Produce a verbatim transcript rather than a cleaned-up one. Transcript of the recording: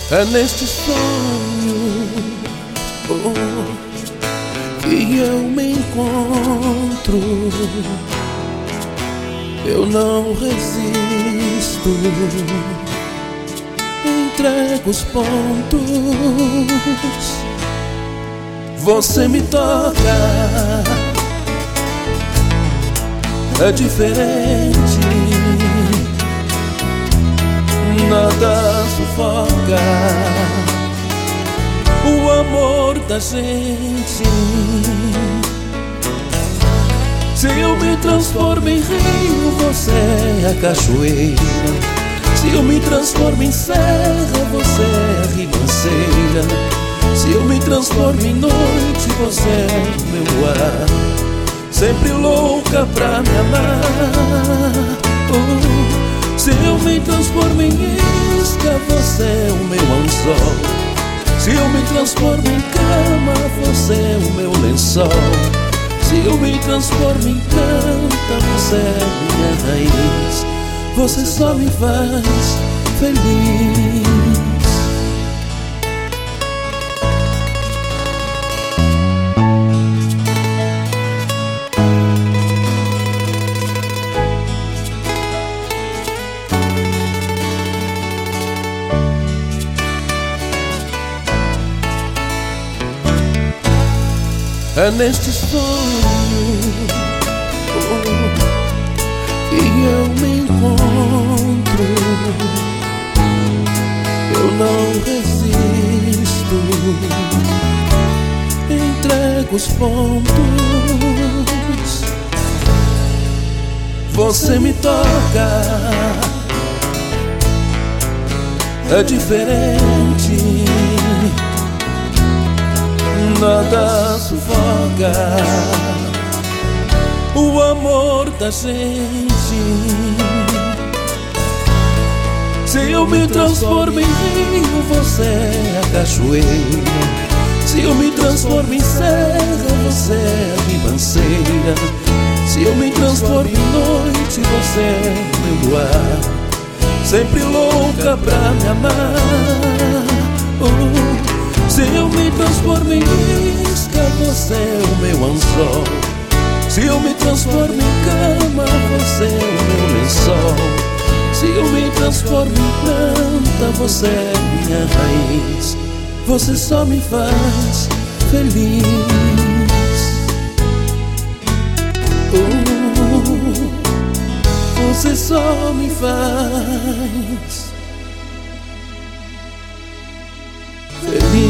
É neste sonho oh, que eu me encontro. Eu não resisto, entrego os pontos. Você me toca, é diferente, nada sufoca o amor da gente. Se eu me transformo em rio, você é a cachoeira. Se eu me transformo em serra, você é a ribanceira. Se eu me transformo em noite, você é o meu ar, sempre louca pra me amar. Oh, se eu me transformo em isca, você é o meu anzol. Se eu me transformo em cama, você é o meu lençol. Se eu me transformo em planta, você é minha raiz. Você só me faz feliz. É neste sonho oh, que eu me encontro. Eu não resisto, entrego os pontos. Você me toca, é diferente, nada sufoca o amor da gente. Se eu me transformo em rio, você é a cachoeira. Se eu me transformo em serra, você é a ribanceira. Se eu me transformo em noite, você é o meu luar, sempre louca pra me amar. Oh, se eu me transformo em isca, você é o meu anzol. Se eu me transformo em cama, você é o meu lençol. Se eu me transformo em planta, você é minha raiz. Você só me faz feliz. Oh, você só me faz feliz.